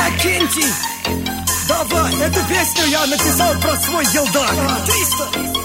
Иннокентий, давай, эту песню я написал про свой елдак. 300.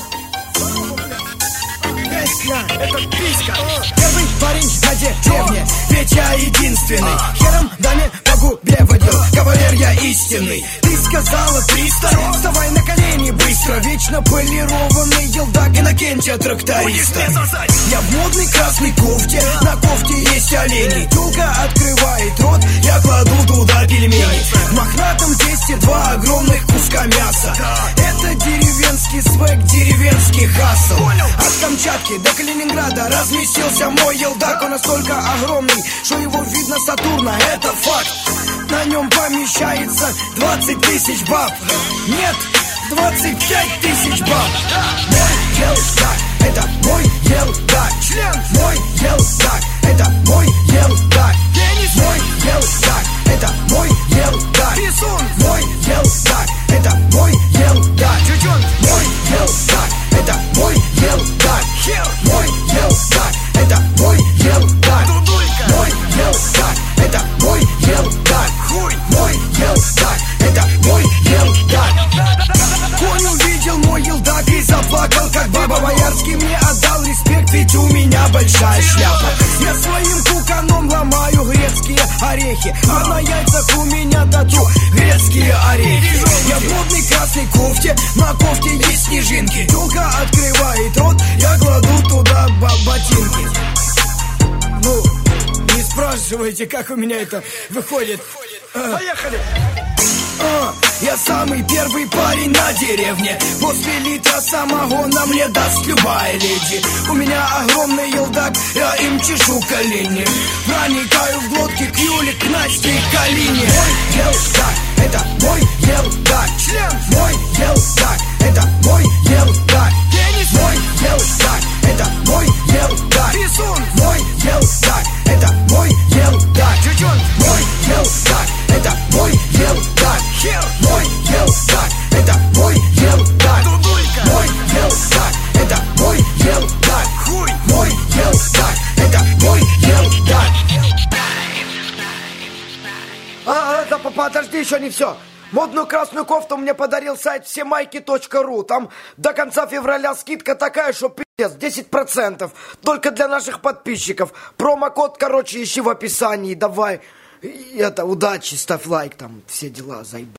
Это писька. Первый парень на деревне, Петя единственный. Хером даме по губе водил, кавалер я истинный. Ты сказала 300, вставай на колени быстро. Вечно полированный елдак Иннокентия тракториста. Я в модной красной кофте, на кофте есть олени. Тёлка открывает рот, я кладу туда пельмени. В мохнатом тесте 2 огромных куска мяса. Это деревенский свек, деревенский хасл. От Камчатки до Калининграда разместился мой елдак. Он настолько огромный, что его видно с Сатурна, это факт. На нем помещается 20 тысяч баб. Нет, 25 тысяч баб. Мой елдак, это мой елдак. Член, мой елдак, это мой елдак. Пенис, мой елдак, это мой елдак. Писун, мой елдак, это мой елдак. Чучун, мой елдак, это мой елдак. Хер, мой елдак, это мой елдак. Дудулька, мой елдак, это мой елдак. Хуй, мой елдак, это мой елдак. Конь увидел мой елдак и заплакал, как баба. Боярский мне отдал респект, ведь у меня большая шляпа. Я своим куканом ломаю грецкие орехи, а на яйцах у меня тату грецкие орехи. Я в модной красной кофте, на кофте есть снежинки. Тёлка открывает рот, я кладу туда ботинки. Ну, не спрашивайте, как у меня это выходит. Поехали! Я самый первый парень на деревне. После литра самогона мне даст любая леди. У меня огромный елдак, я им чешу колени. Проникаю в глотки к Юле, к Насте и Калине. Мой елдак, это мой елдак. Член, мой елдак, это мой елдак. Пенис, мой елдак, это мой елдак. Писун, мой елдак, это мой елдак. Чучун, мой елдак, это мой елдак. Хер, мой елдак, это мой елдак. Дудулька, мой елдак, это мой елдак. Хуй, мой елдак, это мой елдак. Да подожди, еще не все. Модную красную кофту мне подарил сайт всемайки.ру. Там до конца февраля скидка такая, что пиздец, 10%. Только для наших подписчиков. Промокод, ищи в описании. Давай, удачи, ставь лайк, там все дела, заеб.